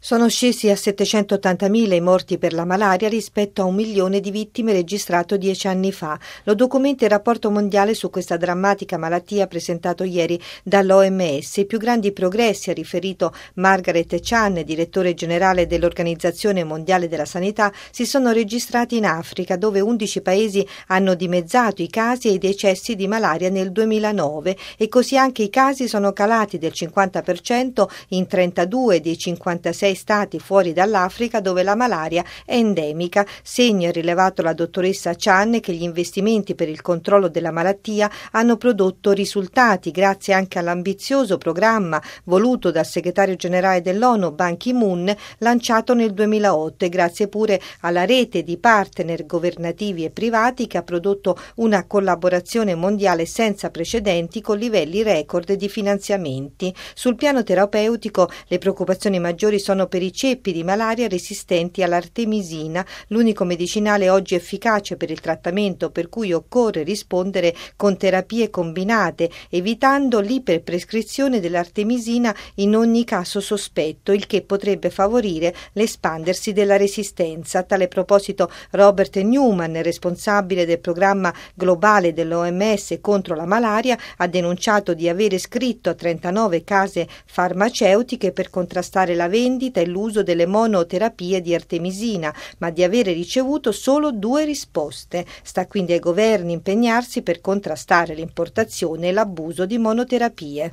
Sono scesi a 780.000 i morti per la malaria rispetto a 1 milione di vittime registrato 10 anni fa. Lo documenta il rapporto mondiale su questa drammatica malattia presentato ieri dall'OMS. I più grandi progressi, ha riferito Margaret Chan, direttore generale dell'Organizzazione Mondiale della Sanità, si sono registrati in Africa, dove 11 paesi hanno dimezzato i casi e i decessi di malaria nel 2009 e così anche i casi sono calati del 50% in 32 dei 56 stati fuori dall'Africa dove la malaria è endemica. Segno, ha rilevato la dottoressa Chan, che gli investimenti per il controllo della malattia hanno prodotto risultati grazie anche all'ambizioso programma voluto dal segretario generale dell'ONU Ban Ki-moon, lanciato nel 2008, e grazie pure alla rete di partner governativi e privati che ha prodotto una collaborazione mondiale senza precedenti con livelli record di finanziamenti. Sul piano terapeutico le preoccupazioni maggiori sono per i ceppi di malaria resistenti all'artemisina, l'unico medicinale oggi efficace per il trattamento, per cui occorre rispondere con terapie combinate, evitando l'iperprescrizione dell'artemisina in ogni caso sospetto, il che potrebbe favorire l'espandersi della resistenza. A tale proposito Robert Newman, responsabile del programma globale dell'OMS contro la malaria, ha denunciato di avere scritto a 39 case farmaceutiche per contrastare la vendita e l'uso delle monoterapie di artemisina, ma di avere ricevuto solo 2 risposte. Sta quindi ai governi impegnarsi per contrastare l'importazione e l'abuso di monoterapie.